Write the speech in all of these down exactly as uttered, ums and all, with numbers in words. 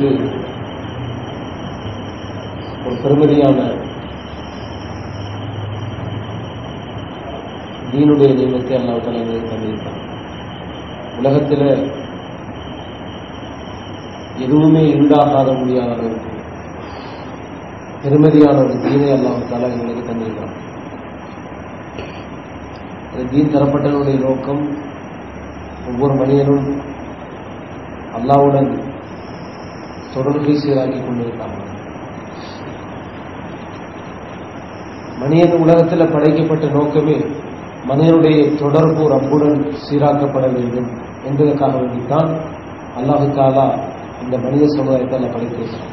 எங்களுக்கு ஒரு பெருமதியான தீனுடைய நியமத்தை அல்லாஹ் தஆலா எங்களுக்கு தந்திருக்கிறார். உலகத்தில் எதுவுமே ஈடாகாத முடியாத அளவுக்கு பெருமதியான ஒரு தீனை அல்லாஹ் தஆலா எங்களுக்கு தந்திருக்கிறார். அந்த தீன் தரப்பட்டவனுடைய நோக்கம் ஒவ்வொரு மனிதனும் அல்லாஹ்வுடன் தொடர்பை சீராக்கி கொண்டிருக்காங்க. மனிதன் உலகத்தில் படைக்கப்பட்ட நோக்கமே மனிதனுடைய தொடர்பு ரப்புடன் சீராக்கப்பட வேண்டும் என்பதற்காக வேண்டித்தான் அல்லாஹ் தஆலா இந்த மனித சமுதாயத்தை படைத்திருக்கிறார்.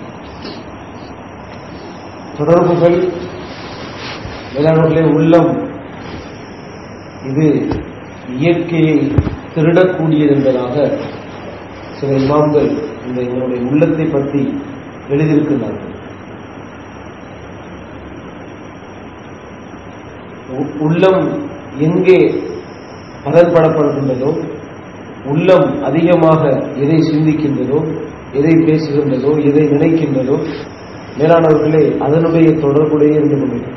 தொடர்புகள் வேளாண்மைகளே உள்ளம் இது இயற்கையை திருடக்கூடியது என்பதாக சில இமாம்கள் இந்த எங்களுடைய உள்ளத்தை பற்றி எழுதியிருக்கிறார்கள். உள்ளம் எங்கே பதன்படப்படுகின்றதோ, உள்ளம் அதிகமாக எதை சிந்திக்கின்றதோ, எதை பேசுகின்றதோ, எதை நினைக்கின்றதோ, மேலானவர்களே அதனுடைய தொடர்புடைய இருந்து கொண்டிருக்கிறது.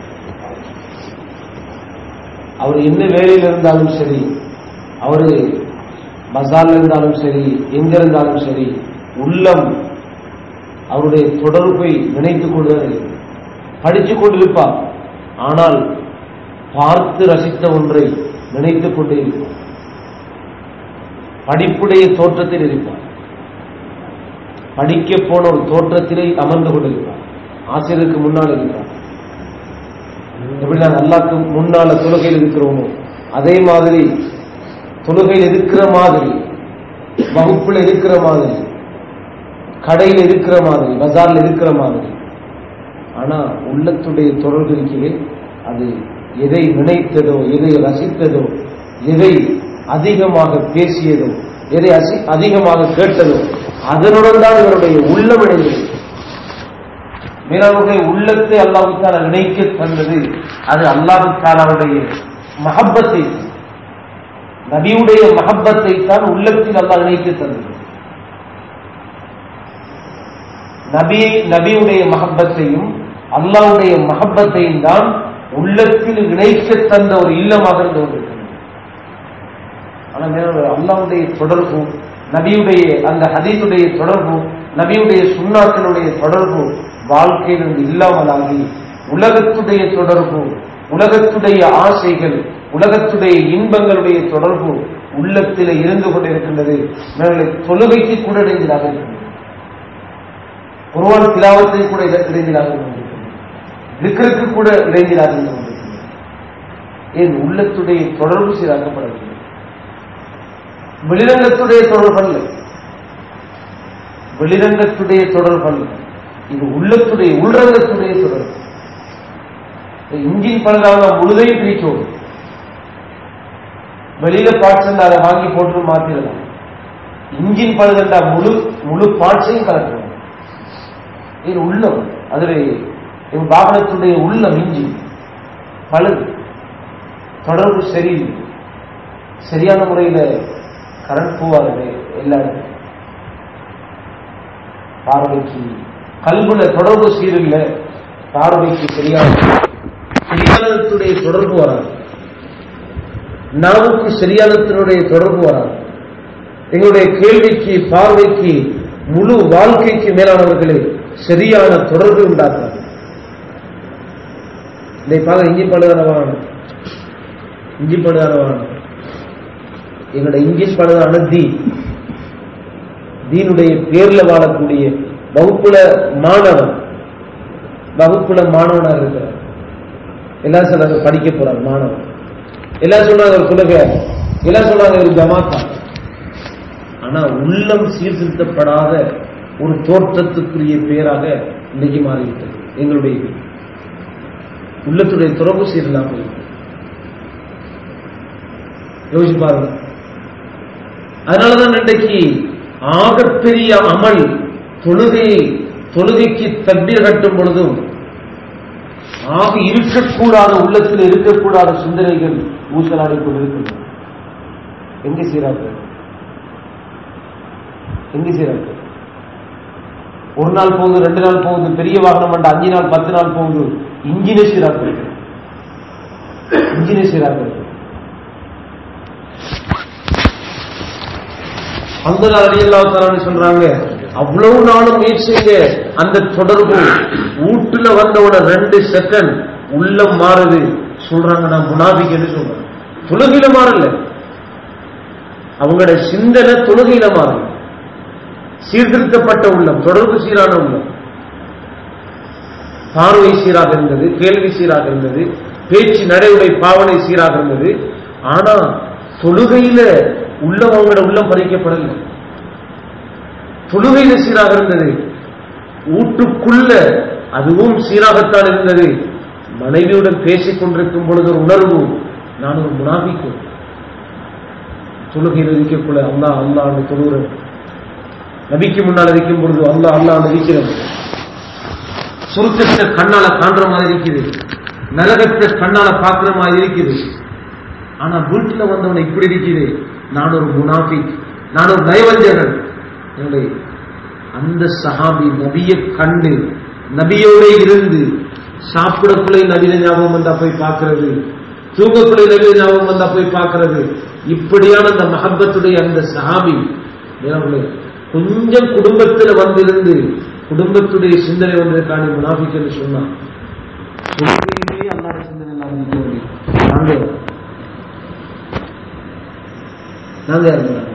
அவர் என்ன வேலையில் இருந்தாலும் சரி, அவரு மசால் இருந்தாலும் சரி, எங்கிருந்தாலும் சரி, உள்ளம் அவருடைய தொடர்பை நினைத்துக் கொண்டு படித்துக் கொண்டிருப்பார். ஆனால் பார்த்து ரசித்த ஒன்றை நினைத்துக் கொண்டே இருப்பார். படிப்புடைய தோற்றத்தில் இருப்பார். படிக்க போன ஒரு தோற்றத்திலே அமர்ந்து கொண்டிருப்பார். ஆசிரியருக்கு முன்னால் இருக்கிறார். எப்படி நான் அல்லாஹ்க்கு முன்னால தொழுகையில் இருக்கிறோமோ அதே மாதிரி தொழுகையில் இருக்கிற மாதிரி, வகுப்பில் இருக்கிற மாதிரி, கடையில் இருக்கிற மாதிரி, பஜாரில் இருக்கிற மாதிரி. ஆனா உள்ளத்துடைய தொடர்பு இருக்கிறே அது எதை நினைத்ததோ, எதை ரசித்ததோ, எதை அதிகமாக பேசியதோ, எதை அதிகமாக கேட்டதோ அதனுடன் தான் இவருடைய உள்ளம் இணைந்தது. மேலாளருடைய உள்ளத்தை அல்லாஹ் தஆலா இணைக்க தந்தது அது அல்லாஹ் தஆலாவுடைய மஹப்பத்தை, நபியுடைய மஹப்பத்தை தான் உள்ளத்தில் அல்லாஹ் இணைக்க தந்தது. நபி நபியுடைய மஹப்பத்தையும் அல்லாஹ்வுடைய மஹப்பத்தையும் தான் உள்ளத்தில் இணைக்க தந்த ஒரு இல்லமாக இருந்து கொண்டிருக்கிறது. ஆனால் அல்லாஹ்வுடைய தொடர்பு, நபியுடைய அந்த ஹதீஸுடைய தொடர்பு, நபியுடைய சுன்னாக்களுடைய தொடர்பு வாழ்க்கையிலிருந்து இல்லாமலாகி உலகத்துடைய தொடர்பு, உலகத்துடைய ஆசைகள், உலகத்துடைய இன்பங்களுடைய தொடர்பு உள்ளத்தில் இருந்து கொண்டிருக்கின்றது. தொழுகைக்கு கூட இடைஞ்சலாக இருக்கின்றது. குர்ஆன் திலாவத்தை கூட இடைஞ்சலாக இருக்கின்றது. திக்ருக்கு கூட இடைஞ்சலாக இருந்து கொண்டிருக்கின்றது. ஏன்? உள்ளத்துடைய தொடர்பு சீராக்கப்படவில்லை. வெளிரங்கத்துடைய தொடர்பு அல்ல, வெளிரங்கத்துடைய தொடர்பு அல்ல, இது உள்ளத்துடைய உள்ரங்கத்துடைய தொடர்பு. இன்ஜின் பழுதாக முழுதையும் பிரிச்சோம். வெளியில பார்ட்ஸ் அதை வாங்கி போட்டு மாத்திடலாம். இன்ஜின் பழுதண்டா முழு முழு பார்ட்ஸையும் கலக்கணும். இது உள்ளம், அதுல வாகனத்துடைய உள்ளம் இன்ஜின் பழுது, தொடர்பு சரியில்லை, சரியான முறையில கரண்ட் போவாது எல்லா இடத்துல. பார்வைக்கு கல்புல தொடர்பு சீரில்லை, பார்வைக்கு சரியான சரியானத்துடைய தொடர்பு வராது, நாவுக்கு சரியானத்தினுடைய தொடர்பு வராது, எங்களுடைய கேள்விக்கு பார்வைக்கு முழு வாழ்க்கைக்கு மேலானவர்களே சரியான தொடர்பு உண்டாக்குறது. இதை பார்க்க இஞ்சி பழுதானவான இஞ்சி பழுதானவான எங்களுடைய இங்கிலீஷ் பழுதான தீ தீனுடைய பேர்ல வாழக்கூடிய வகுப்புல மாணவன், வகுப்புல மாணவனாக இருக்கிறார். எல்லாம் சொல்றாங்க படிக்க போறார் மாணவன், எல்லாம் சொல்றாங்க ஒரு குலக, எல்லாம் சொல்றாங்க ஒரு ஜமாத்தா. ஆனா உள்ளம் சீர்திருத்தப்படாத ஒரு தோற்றத்துக்குரிய பேராக இன்னைக்கு மாறிவிட்டது. எங்களுடைய உள்ளத்துடைய தொடர்பு சீரலாக யோசிச்சு பாருங்க. அதனாலதான் இன்றைக்கு ஆகப்பெரிய அமல் தொழுகையை தொழுகைக்கு தக்பீர் கட்டும் பொழுதும் ஆக இருக்கக்கூடாத, உள்ளத்தில் இருக்கக்கூடாத சிந்தனைகள் ஊசலாடி கொண்டிருக்கின்றன. எங்க சீராக்க எங்க சீராக்க ஒரு நாள் போகுது, ரெண்டு நாள் போகுது, பெரிய வாகனம் வேண்டாம், அஞ்சு நாள் பத்து நாள் போகுது, இன்ஜினை சீராக்கிறது, இன்ஜினை சீராக்கிறது. அந்த நாள் ரலியல்லாஹு சொல்றாங்க, அவ்வளவு நாளும் முயற்சிங்க, அந்த தொடர்பு வீட்டுல வந்தவுட ரெண்டு செகண்ட் உள்ளம் மாறுது. சொல்றாங்க நான் முனாஃபிக்னு சொல்றேன். தொழுகையில மாறல, அவங்களோட சிந்தனை தொழுகையில மாறல. சீர்திருத்தப்பட்ட உள்ளம், தொடர்பு சீரான உள்ளம், பார்வை சீராக இருந்தது, கேள்வி சீராக இருந்தது, பேச்சு நடைமுறை பாவனை சீராக இருந்தது. ஆனா தொழுகையில உள்ளம் அவங்களோட உள்ளம் பறிக்கப்படல. தொழுகையில சீராக இருந்தது, வீட்டுக்குள்ள அதுவும் சீராகத்தான் இருந்தது. மனைவியுடன் பேசிக் கொண்டிருக்கும் பொழுது ஒரு உணர்வு, நான் ஒரு முனாஃபிக், தொழுகையில் இருக்கக்குள்ள அல்லா அல்லான்னு தொழுகிறேன், நபிக்கு முன்னால் இருக்கும் பொழுது அல்லா அல்லான்னு இருக்கிறது, சுருக்கத்தை கண்ணால காண்ற மாதிரி இருக்குது, நரகத்தை கண்ணால பார்க்கிற மாதிரி இருக்குது. ஆனா வீட்டில் வந்தவனை இப்படி இருக்குது, நான் ஒரு முனாஃபிக், நான் ஒரு நயவஞ்சகன். அந்த சஹாபி நபியை கண்டு நபியோட இருந்து சாப்பிடக்குள்ளே நபியில ஞாபகம் வந்தா போய் பார்க்கிறது, தூங்கக்குள்ளே நபியில ஞாபகம் வந்தா போய் பார்க்கிறது. இப்படியான அந்த மஹப்பத்துடைய அந்த சஹாபி கொஞ்சம் குடும்பத்தில் வந்திருந்து குடும்பத்துடைய சிந்தனை வந்ததுக்கான முனாஃபிக் என்று சொன்னான். அல்லாத சிந்தனை எல்லாம் இருக்க முடியும். நாங்க நாங்க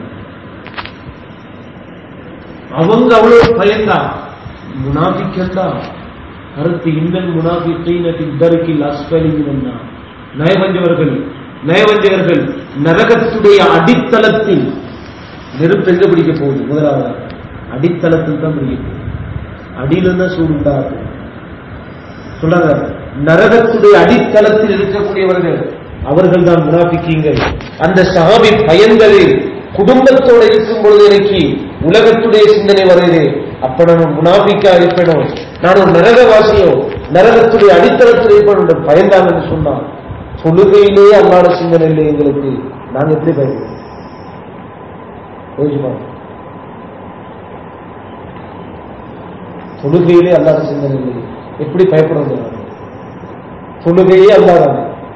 அவங்க அவ்வளவு பயந்தா முனாஃபிக்கா கருத்து இன்னல் முனாஃபிகீனத்தின் தர்கில் அஸ்ஃபலின் வந்தா. நயவஞ்சவர்கள் நயவஞ்சகர்கள் நரகத்துடைய அடித்தளத்தில் நெருப்பு எங்க பிடிக்க போகுது? முதலாவது அடித்தளத்தில் தான் பிடிக்க போகுது, அடியிலிருந்தா சூடு உண்டாது சொல்றாங்க. நரகத்துடைய அடித்தளத்தில் இருக்கக்கூடியவர்கள் அவர்கள் தான் முனாஃபிக்கீங்கள். அந்த சஹாபி பயந்தது குடும்பத்தோடு இருக்கும் பொழுது எனக்கு உலகத்துடைய சிந்தனை வருது, அப்ப நான் முனாஃபிக்கா இருப்பேனோ, நான் ஒரு நரகவாசியோ, நரகத்துடைய அடித்தளத்தில் இருப்பேன் பயந்தாங்கன்னு சொன்னா, தொழுகையிலேயே அல்லாத சிந்தனை இல்லை எங்களுக்கு, நாங்க எப்படி பயன்படுவோம்? தொழுகையிலே அல்லாத சிந்தனை இல்லை, எப்படி பயப்படுறது? தொழுகையே அல்லாத,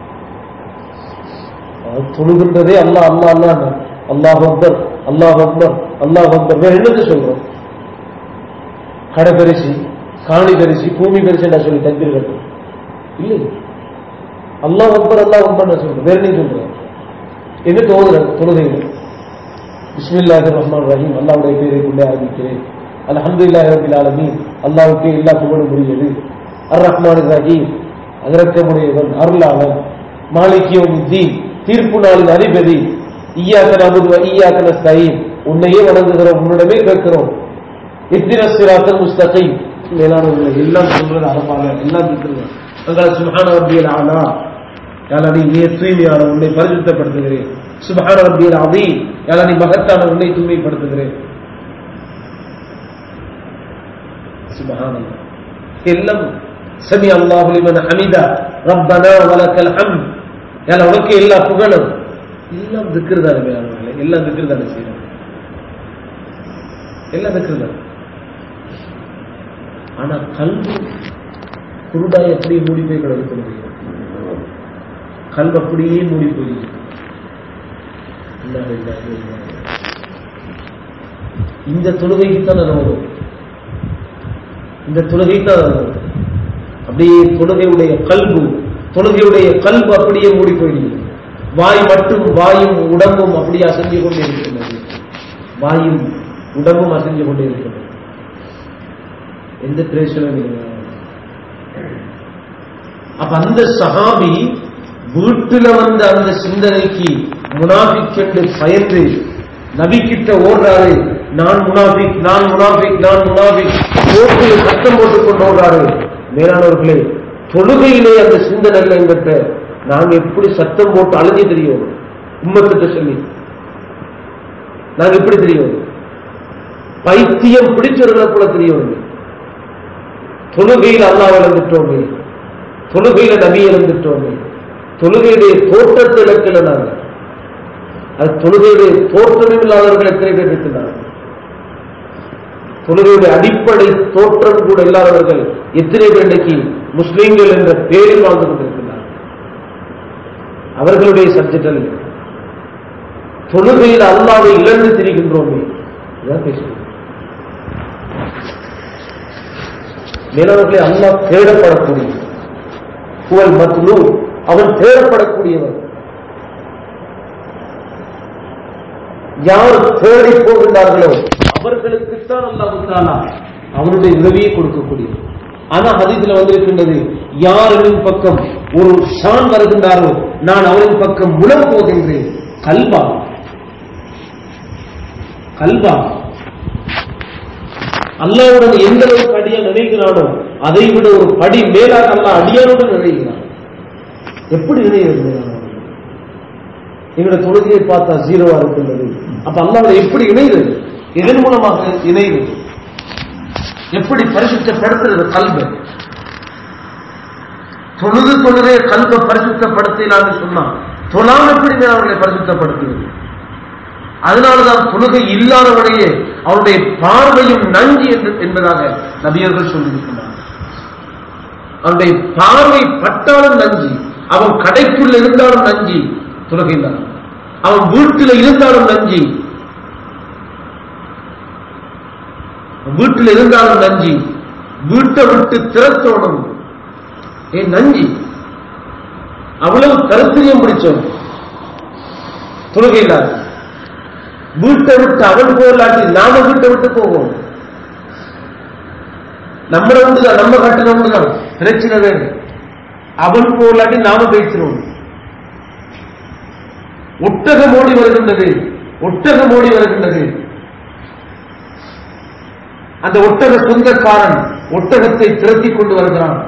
தொழுகின்றதே அல்லா அல்லா அல்லா அல்லாஹ் அக்பர் அல்லாஹ் அக்பர் அல்லாஹ் அக்பர். வேற என்னது சொல்றோம்? கடை பரிசு, காணி பரிசு, பூமி பரிசு என்ன சொல்லி தக்பீர் கட்டும் இல்லை. அல்லாஹ் அக்பர் அல்லாஹ் அக்பர் சொல்றோம். வேற என்ன சொல்றோம்? என்ன தோதுற தொழுகையில் பிஸ்மில்லாஹிர் ரஹ்மானிர் ரஹீம், அல்லாஹ்வுடைய பெயரை கொண்டே ஆரம்பிக்கிறேன், அல்ஹம்துலில்லாஹி ரப்பில் ஆலமீன், அல்லாஹ்வுக்கே எல்லா புகழும் உரியது, அர் ரஹ்மானிர் ரஹீம், இரக்கமுடையவன், அருளாளன், மாலிக் யௌமித்தீன், தீர்ப்பு நாளின் அதிபதி, இய்யாக நஅபுது வ இய்யாக நஸ்தஈன், உன்னையே வணங்குகிறோம், உன்னிடமே கேட்கிறோம், இஹ்தினஸ் ஸிராத்தல் முஸ்தகீம், மேலானவர்களே எல்லாம் சொல்றது அரபாக எல்லாம் இருக்கிறது. அங்கே சுப்ஹான ரப்பியல் ஆலா, யாரா நீ நீ தூய்மையான உன்னை பரிசுத்தப்படுத்துகிறேன், சுப்ஹான ரப்பியல் அதீம், யாரா நீ மகத்தான உன்னை தூய்மைப்படுத்துகிறேன். சுப்ஹானல்லாஹ் எல்லாம் சமி அல்லாஹு லிமன் ஹமிதா ரப்பனா வலக்கல் ஹம்த், யாரா உனக்கு எல்லா புகழும், எல்லாம் திக்ர் தானே மேலானவர்களே, எல்லாம் திக்ர் தானே செய்யணும், எல்லாம் திக்ர் தான். ஆனா கல்வி குருடாய் அப்படியே மூடி போய் கிடக்க முடியும், கல்வி அப்படியே மூடி போயிருக்கு. இந்த தொழுகைக்கு தான் வரும், இந்த தொழுகைக்கு தான் வரும். அப்படியே தொழுகையுடைய கல்பு தொழுகையுடைய கல்பு அப்படியே மூடி போயிடுது. வாய் மட்டும், வாயும் உடம்பும் அப்படியே அசைஞ்சு கொண்டே இருக்கின்றது, வாயும் உடம்பும் அசைஞ்சு கொண்டே இருக்கின்றது. எந்த பிரச்சனையும் இல்லை. அப்ப அந்த சஹாபி வீட்டுல வந்த அந்த சிந்தனைக்கு முனாஃபிக் என்று பயந்து நபி கிட்ட ஓடுறாரு, நான் முனாஃபிக் நான் முனாஃபிக் நான் முனாஃபிக் போட்டு சத்தம் போட்டுக் கொண்டு ஓடுறாரு. மேலானவர்களே, தொழுகையிலே அந்த சிந்தனை என்கிட்ட நாங்க எப்படி சத்தம் போட்டு அழுதி தெரியும், உம்மத்திட்ட சொல்லி நாங்க எப்படி தெரியும், பைத்தியம் பிடிச்சவர்களை போல தெரியும். தொழுகையில் அல்லாஹ் இழந்துட்டோமே, தொழுகையில நபி இழந்துட்டோமே, தொழுகையுடைய தோற்றத்தை இழக்கல நாங்க. அது தொழுகையுடைய தோற்றமே இல்லாதவர்கள் எத்தனை பேர் இருக்கிறார்கள். தொழுகையுடைய அடிப்படை தோற்றம் கூட இல்லாதவர்கள் எத்தனை பேர் இன்னைக்கு முஸ்லீம்கள் என்ற பேரில் வாழ்ந்து கொண்டிருக்கிறார்கள். அவர்களுடைய சப்ஜெக்ட் அல்ல. தொழுகையில் அல்லாஹ்வை இழந்து திரிகின்றோமே பேசுகிறோம். மேலவர்களை அல்லாஹ் தேடப்படக்கூடிய புகழ் மத்லூ, அவன் தேடப்படக்கூடியவன். யார் தேடி போகின்றார்களோ அவர்களுக்குத்தான் அல்லாஹ் தஆலா அவனுடைய உதவியை கொடுக்கக்கூடியது. ஆனா ஹதீஸ்ல வந்திருக்கின்றது, யாரின் பக்கம் ஒரு ஷான் வருகின்றாரோ நான் அவரின் பக்கம் முலம் போகின்றேன். கல்வா கல்வா அல்லாஹ்வுடன் எந்த அளவுக்கு அடியான் நினைக்கிறானோ அதை விட ஒரு படி மேலாக அல்லாஹ் அடியானுடன் நினைக்கிறான். எப்படி நினைக்கிறது? எங்களுடைய தொழுகையை பார்த்தா ஜீரோவா இருக்கின்றது. அப்ப அல்லாஹ் எப்படி இணைகிறது? இதன் மூலமாக இணைகிறது. எப்படி பரிசுத்தப்படுத்துறது? கல்வை தொழுது தொழுதே கல்வை பரிசுத்தப்படுத்தலான்னு சொன்னா தொழாம எப்படி அவர்களை பரிசுத்தப்படுத்துவது? அதனாலதான் தொழுகை இல்லாதவனையே அவருடைய பார்வையும் நஞ்சு என்பதாக நபியர்கள் சொல்லியிருக்கிறார். அவனுடைய பார்வை பட்டாலும் நஞ்சி, அவன் கடைக்குள்ள இருந்தாலும் நஞ்சி தொழுகை தான், அவன் வீட்டில் இருந்தாலும் நஞ்சி, வீட்டில் இருந்தாலும் நஞ்சி, வீட்டை விட்டு திறத்தோடும் ஏன் நஞ்சி, அவ்வளவு கருத்திரியம் பிடிச்சோம் தொழுகை இல்லாத. வீட்டை விட்டு அவன் போகலாட்டி நாம வீட்டை விட்டு போவோம். நம்மள உண்டுதான், நம்ம கட்டின உண்டுதான், பிரச்சனை வேணும். அவன் போகலாட்டி நாம பேசிடுவோம். ஒட்டகம் ஓடி வருகின்றது, ஒட்டகம் ஓடி வருகின்றது. அந்த ஒட்டக சொந்தக்காரன் ஒட்டகத்தை திரட்டிக் கொண்டு வருகிறான்.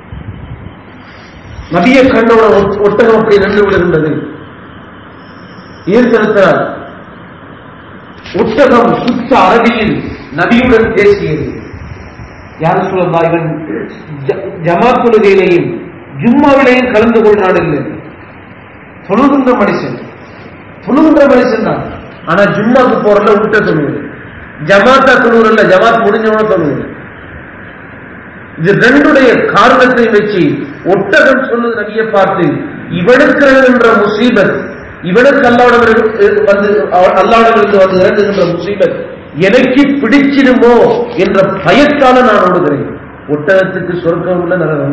நபியை கண்டோட ஒட்டகம் அப்படி நின்று விடுகின்றது. ஏன் செலுத்தினார்? ஒட்டகம் சுத்த அரபியில் நபியுடன் பேசியது. யார் சொல்லா, இவன் ஜமாத் தொழுகையிலையும் ஜும்மாவிலையும் கலந்து கொள்றான். இல்லை, தொழுகின்ற மனுஷன், தொழுகின்ற மனுஷன் தான். ஆனா ஜும்மாக்கு போறல விட்ட தொழுவது, ஜமாத்தா தொழுவதில்ல, ஜமாத் முடிஞ்சவன தொழுவது. இது ரெண்டுடைய காரணத்தை வச்சு ஒட்டகம் சொன்னது நபியை பார்த்து, இவனுக்கு என்ற முசீபத், இவனுக்கு அல்லாஹ்விடமிருந்து வந்து அல்லாஹ்விடமிருந்து வந்து இறங்குகின்ற முசீபத் எனக்கு பிடிச்சிடுமோ என்ற பயத்தால நான் ஓடுகிறேன். ஒட்டகத்துக்கு சொர்க்கம் உள்ள நரகம்,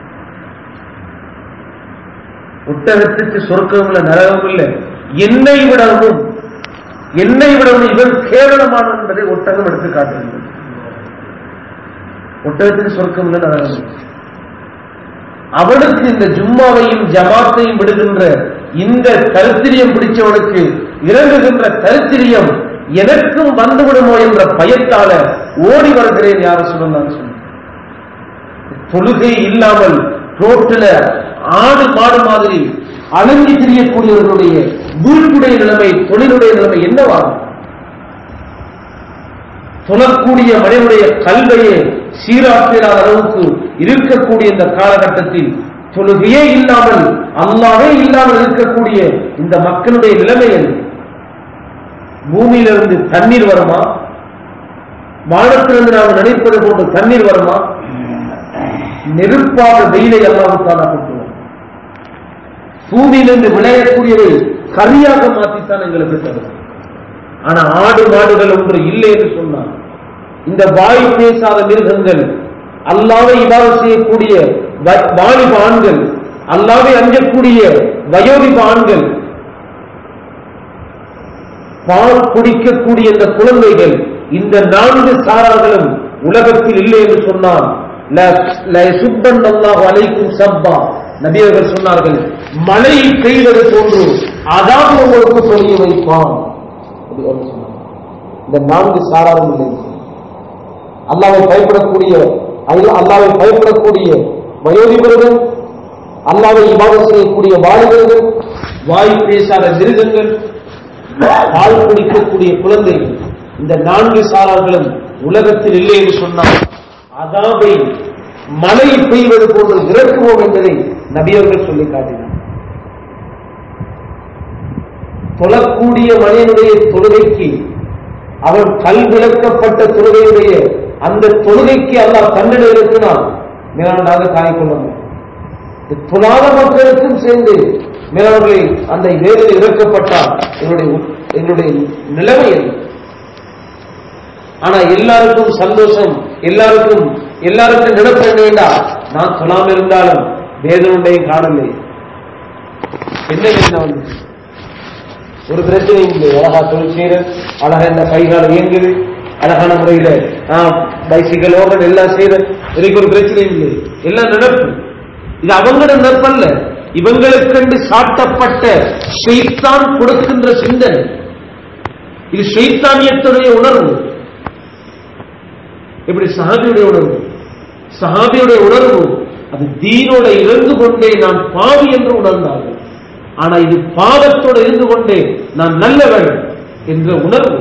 ஒட்டகத்துக்கு சொர்க்கம் உள்ள நரகம் இல்லை. என்னை விடவும் என்னை விடவும் இவன் கேவலமான என்பதை ஒட்டகம் எடுத்து காட்டுகிறது. ஒட்டகத்துக்கு சொர்க்கம் உள்ள நரகம். அவனுக்கு இந்த ஜும்மாவையும் ஜமாத்தையும் விடுகின்ற இந்த கருத்திரியம் பிடிச்சவனுக்கு இறங்குகின்ற கருத்திரியம் எனக்கும் வந்துவிடுமோ என்ற பயத்தால ஓடி வருகிறேன். யார சொல்லலாம் சொன்ன தொழுகை இல்லாமல் ரோட்டில் ஆடு மாடு மாதிரி அலங்கி திரியக்கூடியவர்களுடைய வீட்டுடைய நிலைமை, தொழிலுடைய நிலைமை என்னவாகும்? தொழக்கூடிய மனிதனுடைய கல்வையை சீராக்கிற அளவுக்கு இருக்கக்கூடிய இந்த காலகட்டத்தில் தொழுகையே இல்லாமல் அல்லாஹ்வே இல்லாமல் இருக்கக்கூடிய இந்த மக்களுடைய நிலைமை என்ன? பூமியிலிருந்து தண்ணீர் வருமா? வானத்திலிருந்து நாம் நினைப்பது போன்று தண்ணீர் வருமா? நெருப்பாக வெயிலை அல்லாஹ்வுக்கான கொடுத்துவோம். பூமியிலிருந்து விளையக்கூடியதை கரியாக மாற்றித்தான் எங்களுக்கு தரும். ஆனா ஆடு மாடுகள் ஒன்று இல்லை என்று சொன்னார். இந்த வாய் பேசாத மிருகங்கள், அல்லாஹ்வை இபாதத் செய்யக்கூடிய வாலிப ஆண்கள், அல்லாஹ்வை அஞ்சக்கூடிய வயோதிப ஆண்கள், பால் குடிக்கக்கூடிய இந்த குழந்தைகள், இந்த நான்கு சாரார்களும் உலகத்தில் இல்லை என்று சொன்னால் நபி அவர்கள் சொன்னார்கள், மழை பெய்வது போன்று அதாவது உங்களுக்கு பொழிய வைப்பான். இந்த நான்கு சாராரும் இல்லை. அல்லாஹ்வை பயப்படக்கூடிய அல்லாஹ்வை பயப்படக்கூடிய வயோதிபர்கள், அல்லாஹ்வை இபாதத் செய்யக்கூடிய வாலிபர்கள், வாய் பேசாத மிருகங்கள், பால் குடிக்கக்கூடிய குழந்தைகள், இந்த நான்கு சாரார்களும் உலகத்தில் இல்லை என்று சொன்னால் அதாவை மழை பெய்வது போன்று இறக்குவோம் என்பதை நபியவர்கள் சொல்லி காட்டினார். தொழக்கூடிய மனிதனுடைய தொழுகைக்கு அவர் கல் விளக்கப்பட்ட தொழுகையுடைய அந்த தொழுகைக்கு அல்லாஹ் தண்டனை இருக்கிறான், மேலானதாக தாங்கிக் கொள்ள முடியும். தொழாத மக்களுக்கும் சேர்ந்து மேலாளர்களை அந்த வேதனை இறக்கப்பட்டால் என்னுடைய என்னுடைய நிலைமை என்ன? ஆனா எல்லாருக்கும் சந்தோஷம், எல்லாருக்கும் எல்லாருக்கும் நினைப்பு என்ன? நான் சொல்லாம இருந்தாலும் வேதனையும் காணலை. என்ன வேதனை வந்து ஒரு பிரச்சனையும் இல்லை. அழகா தொழில் செய்யற, அழகா இந்த கைகால இயங்குது, அழகான முறையில பைசிக்கல் ஓடுறது எல்லாம் செய்யற, எனக்கு ஒரு பிரச்சனையும் இல்லை. எல்லாம் நினைப்பு. இது அவங்களோட நினைப்பல்ல, இவங்களுக்கென்று சாட்டப்பட்ட ஷைத்தான் கொடுக்கின்ற சிந்தனை. இது ஷைத்தானியத்துடைய உணர்வு. எப்படி சஹாபியுடைய உணர்வு? சஹாபியுடைய உணர்வு அது தீனோட இருந்து கொண்டே நான் பாவி என்று உணர்ந்தார்கள். ஆனா இது பாவத்தோடு இருந்து கொண்டே நான் நல்லவன் என்ற உணர்வு.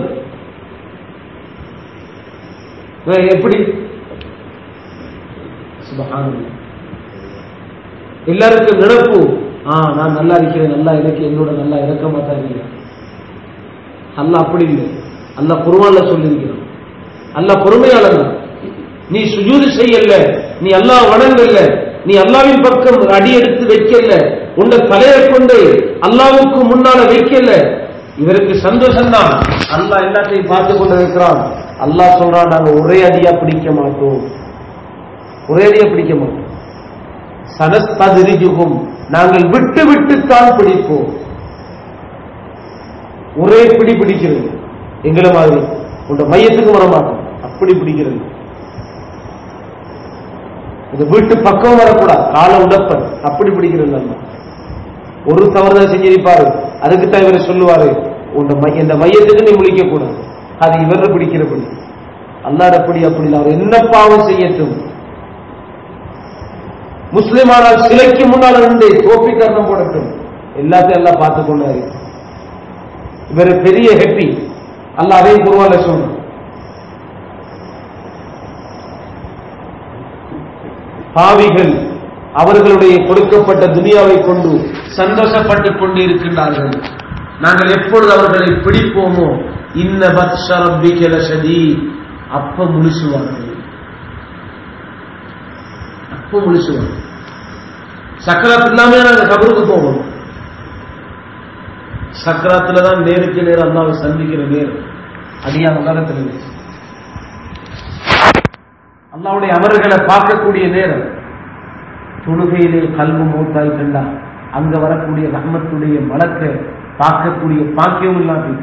எப்படி சுப்ஹானல்லாஹ். எல்லாருக்கும் நினைப்பு, ஆ நான் நல்லா இருக்கிறேன், நல்லா எனக்கு என்னோட நல்லா இறக்க மாட்டாங்க. அல்லாஹ் அப்படி இல்லை. அல்லாஹ் குர்ஆன்ல சொல்லியிருக்கிறான். அல்லாஹ் பொறுமையாளன். நீ சுஜூது செய்யல, நீ அல்லாஹ் வணங்கல்ல, நீ அல்லாஹ்வின் பக்கம் அடி எடுத்து வைக்கல, உன்னை தலையை கொண்டு அல்லாஹ்வுக்கு முன்னால வைக்கல, இவருக்கு சந்தோஷம் தான். அல்லாஹ் எல்லாத்தையும் பார்த்து கொண்டு இருக்கிறான். அல்லாஹ் சொல்றான், நாங்க ஒரே அடியா பிடிக்க மாட்டோம், ஒரே அடியா பிடிக்க மாட்டோம். சனஸ்ததிரிஜுகும், நாங்கள் விட்டு விட்டுத்தான் பிடிப்போம். ஒரே பிடி பிடிக்கிறது எங்களை மாதிரி உங்க மையத்துக்கு வர மாட்டோம், அப்படி பிடிக்கிறது. இது வீட்டு பக்கம் வரக்கூடாது, கால உடப்பன் அப்படி பிடிக்கிறது. அல்ல ஒரு தவறுதான் செஞ்சிருப்பாரு, அதுக்குத்தான் இவரை சொல்லுவாரு, இந்த மையத்துக்கு நீ முழிக்க கூடாது, அது இவர பிடிக்கிறபடி. அல்லாஹ் அப்படி அப்படி அவர் என்ன பாவம் செய்யட்டும், முஸ்லிமானால் சிலைக்கு முன்னால் இருந்து கோப்பிக்கரணம் போடட்டும், எல்லாத்தையும் எல்லாம் பார்த்துக் கொண்டாரு. இவர் பெரிய ஹெப்பி. அல்லாஹ் அதையும் குர்ஆன்ல சொல்றான். பாவிகள் அவர்களுடைய கொடுக்கப்பட்ட துனியாவை கொண்டு சந்தோஷப்பட்டுக் கொண்டு இருக்கின்றார்கள். நாங்கள் எப்பொழுது அவர்களை பிடிப்போமோ இன்ன பத்ஷ ரப்பிக லஷதீத், அப்ப முழுசுவார்கள், அப்ப முழுசுவார்கள். சக்கராத் இல்லாம நாங்கள் கபருக்கு போவோம். சக்கராத்துல தான் நேருக்கு நேரம் அல்லாஹ்வை சந்திக்கிற நேரம். அடியா உலகத்தில் அல்லாஹ்வுடைய அமர்களை பார்க்கக்கூடிய நேரம். தொழுகையிலே கல்பு மௌத்தாய் கண்டா அங்க வரக்கூடிய ரஹ்மத்துடைய மலக்க பார்க்கக்கூடிய பாக்கியம் இல்லாமல்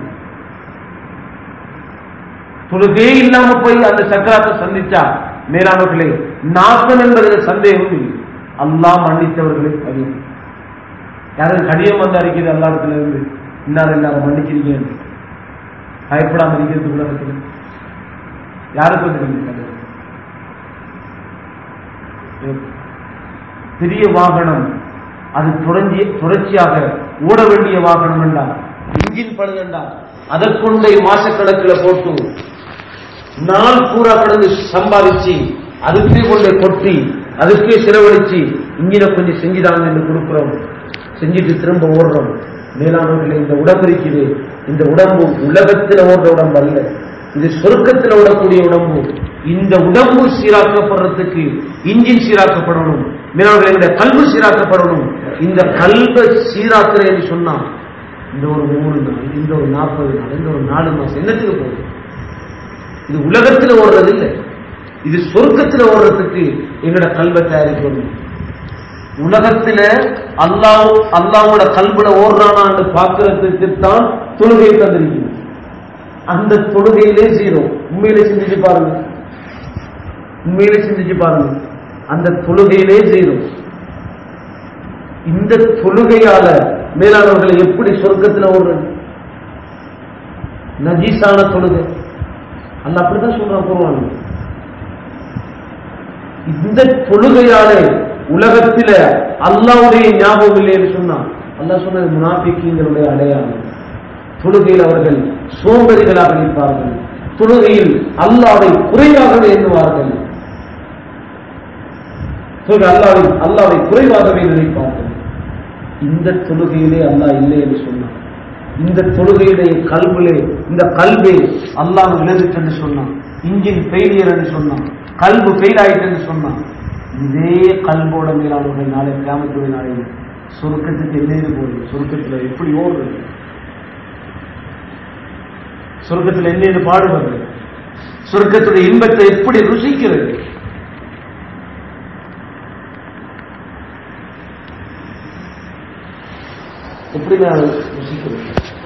தொழுகையே இல்லாம போய் அந்த சக்கராத்தை சந்திச்சா மேலானவர்களே நாசம் என்பதில் சந்தேகம் இல்லை. அல்லாஹ் மன்னித்தவர்களை பதிவு. யாரும் கடிதம் வந்து அறிக்கிறது அல்லா இடத்துல இருந்து, இன்னார் எல்லாரும் மன்னிக்கிறீங்க, பயப்படாம இருக்கிறது உலகத்தில் யாருக்கு வந்து பெரிய வாகனம் அது தொடர்ச்சி தொடர்ச்சியாக ஓட வேண்டிய வாகனம் என்றால் இன்ஜின் பழுதண்டா அதற்கொண்டே மாசக்கணக்கில் போட்டு நாள் பூரா கடந்து சம்பாதிச்சு அதுக்கே கொண்டே கொட்டி அதுக்கே செலவழிச்சு இன்ஜினை கொஞ்சம் செஞ்சுதாங்க என்று கொடுக்கிறோம், செஞ்சுட்டு திரும்ப ஓடுறோம். மேலானவர்களை இந்த உடம்பு இருக்குது, இந்த உடம்பு உலகத்தில் ஓடுற உடம்பு அல்ல, இது சொர்க்கத்தில் ஓடக்கூடிய உடம்பு. இந்த உடம்பு சீராக்கப்படுறதுக்கு இன்ஜின் சீராக்கப்படணும், மேலானவர்களுடைய கல்வி சீராக்கப்படணும். இந்த கல்வை சீராக்குற என்று சொன்னா இந்த ஒரு மூணு நாள், இந்த ஒரு நாற்பது நாள், இந்த ஒரு நாலு மாசம் என்னத்துக்கு போகுது? இது உலகத்தில் ஓடுறது இல்லை, இது சொர்க்கத்தில் ஓடுறதுக்கு எங்களோட கல்வை தயாரிக்கணும். உலகத்தில அல்லாஹ் அல்லாஹ்வோட கல்வில ஓடுறானான்னு பார்க்கறதுக்கு தான் தொழுகை தந்திருக்கணும். அந்த தொழுகையிலே ஜீரோ. உண்மையிலே சிந்திச்சு பாருங்க, உண்மையிலே சிந்திச்சு பாருங்க, அந்த தொழுகையிலே ஜீரோ. இந்த தொழுகையால மேலானவர்களை எப்படி சொர்க்கத்தில் ஓடுறது? நஜீஸான தொழுகை அல்லாஹ் அப்படிதான் சொல்றான் குர்ஆன்ல. இந்த தொழுகையாலே உலகத்தில அல்லாஹ்வுடைய ஞாபகம் இல்லை என்று சொன்னான். அல்லாஹ் சொன்னது முனாஃபிக்கீங்களுடைய அடையாளம். தொழுகையில் அவர்கள் சோம்பேறிகளாக இருப்பார்கள், தொழுகையில் அல்லாஹ்வை குறைவாகவே எண்ணுவார்கள், அல்லாஹ்வை அல்லாஹ்வை குறைவாகவே நினைப்பார்கள். இந்த தொழுகையிலே அல்லாஹ் இல்லை என்று சொன்னான். இந்த தொழுகையுடைய கல்விலே இந்த கல்வி அல்லாஹ் விளைவிட்டு சொன்னான், இன்ஜின் ஃபெயிலியர் என்று சொன்னான், கல்வி ஃபெயில் ஆயிட்டு சொன்னான். இதே கல்வோட மேலானவர்கள் நாளை கியாமத்துடைய நாளையில் சொர்க்கத்துக்கு என்ன போகுது, சொர்க்கத்தில் எப்படி ஓடுறது, சொர்க்கத்தில் என்ன பாடுபடுறது, சொர்க்கத்துடைய இன்பத்தை எப்படி ருசிக்கிறது. எப்படி நான் ருசிக்கிறது,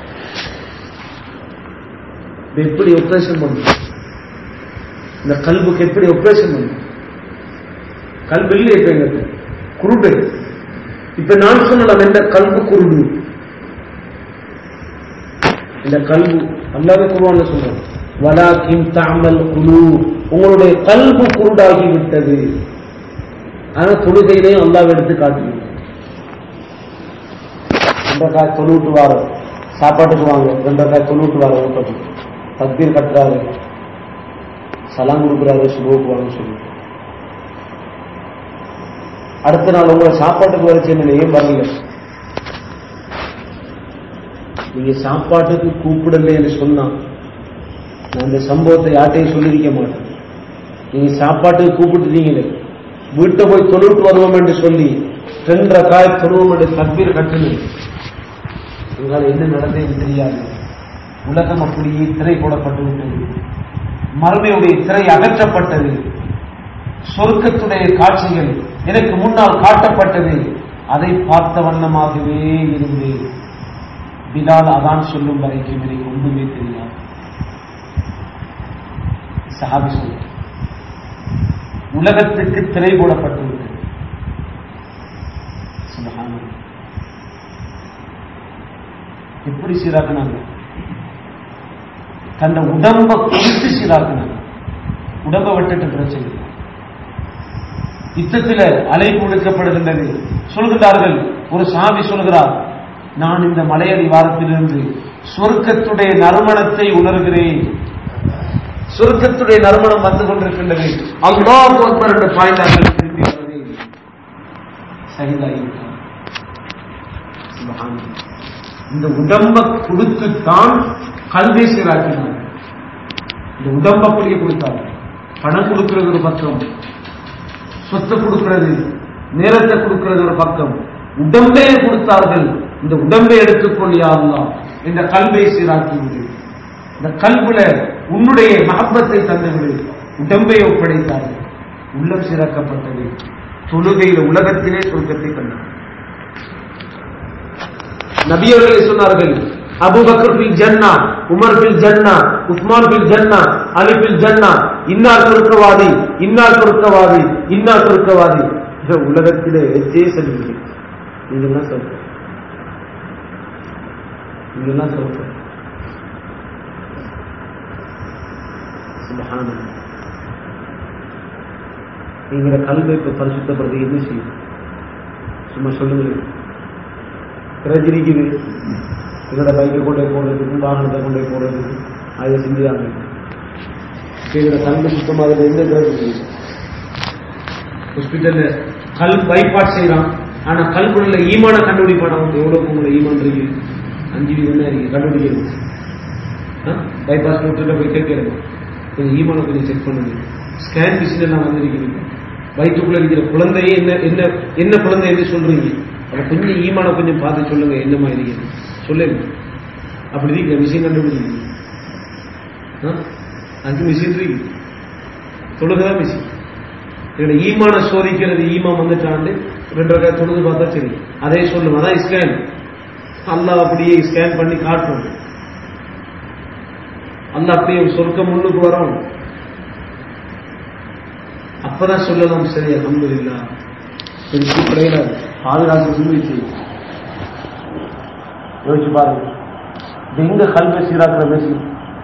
எப்படி ஆபரேஷன் பண்ணும், இந்த கல்புக்கு எப்படி ஆபரேஷன் பண்ணும். கல்வி இல்லை இப்ப எங்க குருடு. இப்ப நான் சொல்லலாம், எந்த கல்பு குருடு, இந்த கல்பு அல்லாஹ் குர்ஆன்ல சொல்றான், வலாகின் தஅமல் குலூப், உங்களுடைய கல்பு குருடாகி விட்டது. ஆனா தொழுகையிலையும் அல்லாஹ் எடுத்து காட்டுகிறான். ரெண்டக்காய் தொண்ணூட்டு வாரம் சாப்பாட்டுக்கு வாங்க, ரெண்டக்காய் தொண்ணூட்டு வாரம் ஊட்டணும், தக்பீர் கட்டுறாரு, சலாம் கொடுக்குறாரு, சுபோக்கு வாங்க சொல்லி அடுத்த நாள் உங்களை சாப்பாட்டுக்கு வரைச்சு ஏன் வரல, நீங்க சாப்பாட்டுக்கு கூப்பிடலன்னு சொன்னா நான் இந்த சம்பவத்தை யார்ட்டையும் சொல்லியிருக்க மாட்டேன். நீங்க சாப்பாட்டுக்கு கூப்பிட்டுட்டீங்களே, வீட்டை போய் தொழுவிட்டு வருவோம் என்று சொல்லி ரெண்டரை காய் தொழுவோம் என்று தக்பீர் கட்டணும், உங்களால் என்ன நடந்தது தெரியாது. உலகம் அப்படியே திரை போடப்பட்டு விட்டது, மறுமையுடைய திரை அகற்றப்பட்டது, சொர்க்கத்துடைய காட்சிகள் எனக்கு முன்னால் காட்டப்பட்டது. அதை பார்த்த வண்ணமாகவே இருந்து பிலால் அதான் சொல்லும் வரைக்கும் எனக்கு ஒன்றுமே தெரியாது. சஹாபி சொல்ல உலகத்துக்கு திரை போடப்பட்டு விட்டது. எப்படி சீராக்கினாங்க, தன்னை உடம்ப கொடுத்து சீராக்கினாங்க. உடம்ப விட்டுட்டு பிரச்சனை யுத்தத்தில் அழைப்பு விடுக்கப்படுகின்றது. சொல்கிறார்கள், ஒரு சாமி சொல்கிறார், நான் இந்த மலையடி வாரத்திலிருந்து சொர்க்கத்துடைய நறுமணத்தை உணர்கிறேன், சொர்க்கத்துடைய நறுமணம் வந்து கொண்டிருக்கின்றது. அல்லாஹ் அக்பர் என்ற பாய்ந்தார்கள், திரும்பி வருவதே சகிதாகிவிட்டார். இந்த உடம்ப கொடுத்துத்தான் கல்வி சீராக்கினார். இந்த உடம்ப அப்படியே கொடுத்தார். பணம் கொடுக்கிறது ஒரு பக்கம், சொத்தை கொடுக்கிறது, நேரத்தை கொடுக்கிறது ஒரு பக்கம், உடம்பே கொடுத்தார்கள். இந்த உடம்பை எடுத்துக்கொள் யா அல்லாஹ், இந்த கல்வை சீராக்கி விடு, இந்த கல்வில உன்னுடைய மஹப்பத்தை தந்துவிடு. உடம்பை ஒப்படைத்தார்கள், உள்ளம் சீராக்கப்பட்டது. தொழுகையில் உலகத்திலே சொர்க்கத்தை கண்டார். நபியவர்களை சொன்னார்கள், அபூபக்கர் பில் ஜன்னா, உமர் பில் ஜன்னா, உஸ்மான் பில் ஜன்னா, அலி பில் ஜன்னா, இன்னார் சொர்க்கவாதி, இன்னார் சொர்க்கவாதி, இன்னார் சொர்க்கவாதி. உலகத்திலே வச்சே செல்வீர்கள், நீங்கெல்லாம் சொர்க்கம், நீங்கெல்லாம் சொர்க்கம். சுப்ஹானல்லாஹ். நீங்கள கல்வை இப்ப பரிசுத்தப்படுறது என்ன செய்யும்? சும்மா சொல்லுங்களேன். பிரஜரிக்குது, எங்களோட பைக்கை கொண்டே போடுறதுக்கு, வாகனத்தை கொண்டே போடுறதுக்கு அதை செஞ்சுதாங்க. எங்களோட கல்வி சுத்தமாக எந்த கிரகம் ஹாஸ்பிட்டல்ல கல் பைபாஸ் செய்யறான், ஆனா கல்புல ஈமான கண்டுபிடிப்பான எவ்வளவு உங்களை ஈமான் இருக்கு, அஞ்சு வீதம் இருக்கு, கண்டுபிடிக்கணும். பைபாஸ் டாக்டர்கிட்ட போய் கேட்கணும், கொஞ்சம் ஈமான கொஞ்சம் செக் பண்ணுங்க. ஸ்கேன் மிஷின் எல்லாம் வந்திருக்கிறீங்க, வயிற்றுக்குள்ள இருக்கிற குழந்தையே என்ன என்ன என்ன குழந்தை என்று சொல்றீங்க, அதை கொஞ்சம் ஈமான கொஞ்சம் பார்த்து சொல்லுங்க, என்னமா இருக்கீங்க சொல்லுங்க. அப்படி இருக்கிற மிஷின் கண்டுபிடிக்கிறீங்க, அஞ்சு மிஷின் இருக்கு, தொழுகதான் மிஷின். என்னோட ஈமான சோதிக்கிறது, ஈமா வந்துட்டாண்டு ரெண்டு ரூபாய் தொழுது பார்த்தா சரி, அதே சொல்லும், அதான் ஸ்கேன். அல்லாஹ் அப்படியே ஸ்கேன் பண்ணி காட்டும், அல்லாஹ் அப்படியே சொர்க்கம் முன்னுக்கு வரும், அப்பதான் சொல்லலாம் சரி அல்ஹம்துலில்லாஹ். கூப்பிடையில பாதுகாப்பு சொல்லிச்சு. யோசிச்சு பாருங்க, எங்க கல்வி சீராக்கிற பேசி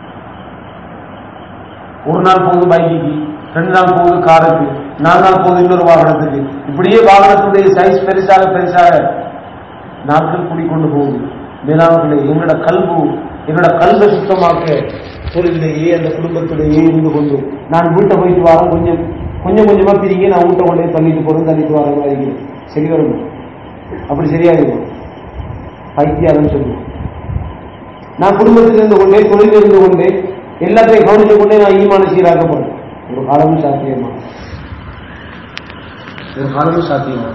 ஒரு நாள் போகுது பைக்கு, ரெண்டு நாள் போகுது காருக்கு, நாலு நாள் போகுது இன்னொரு வாகனத்துக்கு, இப்படியே வாகனத்துடைய சைஸ் பெருசாக பெருசாக நாட்கள் கூடிக்கொண்டு போகுது. மேலானவர்களே, எங்களோட கல்வி என்னோட கல்வை சுத்தமாக்க தொழிலையே அந்த குடும்பத்திலேயே இருந்து கொண்டு நான் வீட்டை போயிட்டு வரேன், கொஞ்சம் கொஞ்சம் கொஞ்சமா பிரிங்க, நான் வீட்டை கொண்டே தள்ளிட்டு போறேன், தள்ளிட்டு வரேன் வரைக்கும் சரி வரும். அப்படி சரியாயிடும். பைத்தியாரம் சொல்லுவோம், நான் குடும்பத்தில் இருந்து கொண்டே, தொழில் இருந்து கொண்டே, எல்லாத்தையும் கவனித்து கொண்டே நான் ஈமான சீராக்கப்படும் ஒரு காலமும் சாத்தியமா? ஒரு காலமும் சாத்தியமா?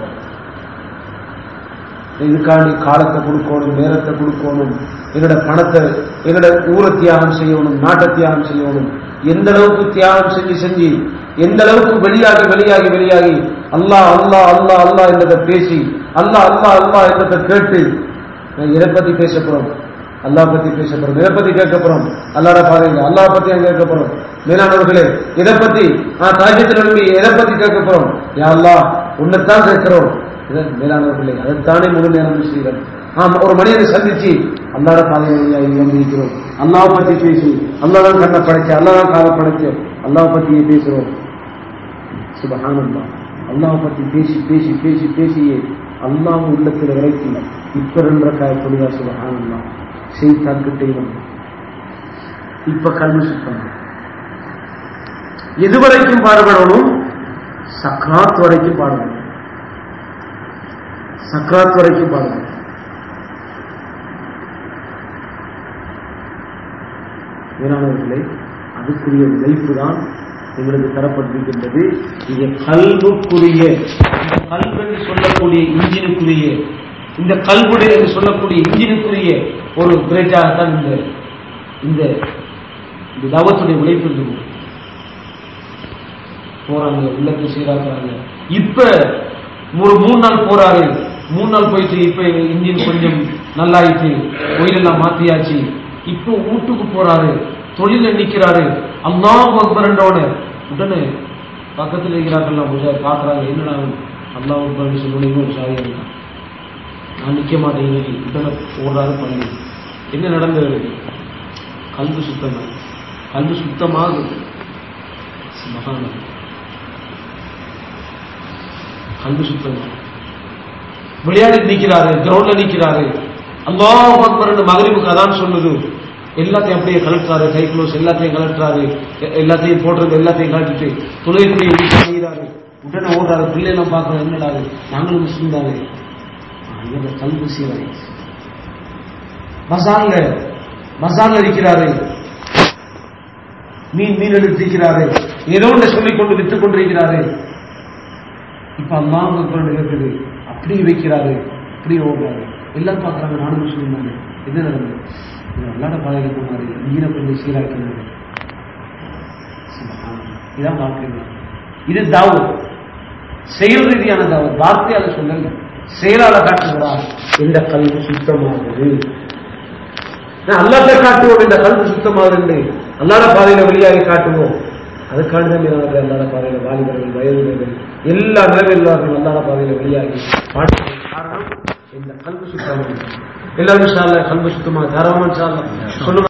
இதுக்காண்டி காலத்தை கொடுக்கணும், நேரத்தை கொடுக்கணும், என்னோட பணத்தை, என்னோட ஊரை தியாகம் செய்யணும், நாட்டை தியாகம் செய்யணும். எந்த அளவுக்கு தியாகம் செஞ்சு செஞ்சு எந்த அளவுக்கு வெளியாகி வெளியாகி வெளியாகி அல்லாஹ் அல்லாஹ் அல்லாஹ் அல்லாஹ் என்றதை பேசி அல்லாஹ் அல்லாஹ் அல்லாஹ் என்றதை கேட்டு எதை பத்தி பேச போறோம்? அல்லாஹ் பத்தி பேச போறோம். எதை பத்தி கேட்க போறோம்? அல்லாஹ்ட பாருங்க, அல்லாஹ் பத்தி அங்க கேட்க போறோம். மேலானவர்களே, எதை பத்தி தாஜத்தில் எழுப்பி எதை பத்தி கேட்க போறோம்? யா அல்லாஹ் உன்னைத்தான் கேட்கிறோம். மேலானவர்களே, அதைத்தானே முழு நேரம் செய்கிறோம். ஆம், ஒரு மனிதனை சந்திச்சு அல்லாஹ்ட பாதையில் வந்திருக்கிறோம். அல்லாஹ் பத்தி பேசி அல்லாஹ் தான் கண்ணை படைச்ச, அல்லாஹ் தான் காலை படைச்ச, அல்லாஹ் பத்தியே பேசுறோம். சுப்ஹானல்லாஹ், அல்லாஹ் பத்தி பேசி பேசி பேசி பேசியே அல்லாஹ் உள்ளத்தில் இறக்கி இப்ப ரெண்டு காய தொழுதா. சுப்ஹானல்லாஹ், செய்தான் கிட்டே வந்து இப்ப கல்வி சுத்தம். எதுவரைக்கும் பாடுபடணும்? சக்ராத் வரைக்கும் பாடுபடும். சக்ராத் வரைக்கும் பாடுபடும். மேலானவர்களே, அதுக்குரிய உழைப்பு தான் எங்களுக்கு தரப்பட்டிருக்கின்றது. இது கல்வுக்குரிய, கல்வி என்று சொல்லக்கூடிய இன்ஜினுக்குரிய, இந்த கல்வுடைய என்று சொல்லக்கூடிய இன்ஜினுக்குரிய ஒரு கிரேட்டாகத்தான் இந்த இந்த தவத்துடைய உழைப்பு இருக்கும். போறாங்க, உள்ளத்தை சீராக்குறாங்க. இப்ப ஒரு மூணு நாள் போறாரு, மூணு நாள் போயிட்டு இப்ப இன்ஜின் கொஞ்சம் நல்லாயிட்டு, ஒயிலெல்லாம் மாத்தியாச்சு. இப்போ வீட்டுக்கு போறாரு, தொழில நிக்கிறாரு, அல்லாஹ் அக்பர் என்றோட உடனே பக்கத்தில் இருக்கிறார்கள் பாக்குறாங்க, என்னடா அல்லாஹ் அக்பர் சொல்லுங்க ஒரு சாரியா இருக்கான், நான் நிக்க மாட்டேன். உடனே ஓடுறாரு பண்ணி. என்ன நடந்தது? கல்வி சுத்தமா, கல்வி சுத்தமாகுது. கல்வி சுத்தமா விளையாடி நிக்கிறாரு, கிரவுண்ட்ல நிக்கிறாரு, அல்லாஹ் அக்பர் என்று மகரிபுக்கு அதான் சொல்லுது. எல்லாத்தையும் அப்படியே கலட்டுறாரு, கை க்ளோஸ் எல்லாத்தையும் கலட்டுறாரு, எல்லாத்தையும் போடுறது எல்லாத்தையும் கலட்டிட்டு தொழில்குரிய செய்கிறாரு. உடனே ஓடுறாரு, பிள்ளைலாம் பார்க்கறது, என்னடாது நாங்களும் முஸ்லீம் தானே. இவங்க கல்வி சீராய். பசார்ல பசார்ல இருக்கிறாரு, மீன் மீன் எடுத்திருக்கிறாரு, ஏதோ ஒன்று சொல்லிக் கொண்டு வித்துக் கொண்டிருக்கிறாரு. இப்ப அல்லாஹ் அக்பர் இருக்குது, அப்படி வைக்கிறாரு, அப்படி ஓடுறாரு. எல்லாம் பார்க்கறாங்க, நானும் முஸ்லீம் தானே. என்ன நடந்தது? அல்லாஹ்ட பாதையில போனாரு, இங்கீன கொஞ்சம் சீராக்கினாரு. இதான் வாழ்க்கை. இது தாவத், செயல் ரீதியான தாவத். வார்த்தையால சொல்லல, செயலால காட்டுகிறார். இந்த கல்வி சுத்தமாகுது, அல்லாஹ்ட காட்டுவோம். இந்த கல்வி சுத்தமாகுது, அல்லாஹ்ட பாதையில வெளியாகி காட்டுவோம். அதுக்காண்டிதான் அல்லாஹ்ட பாதையில வாலிபர்கள், வயதுகள், எல்லா நிலையில்லார்கள் அல்லாஹ்ட பாதையில வெளியாகி பாட்டு. காரணம் இந்த கல்வி சுத்தமாக. எல்லாரும் இன்ஷா அல்லாஹ் கல்வி சுத்தமாக தாராளமா இன்ஷா அல்லாஹ் சொல்லுங்க.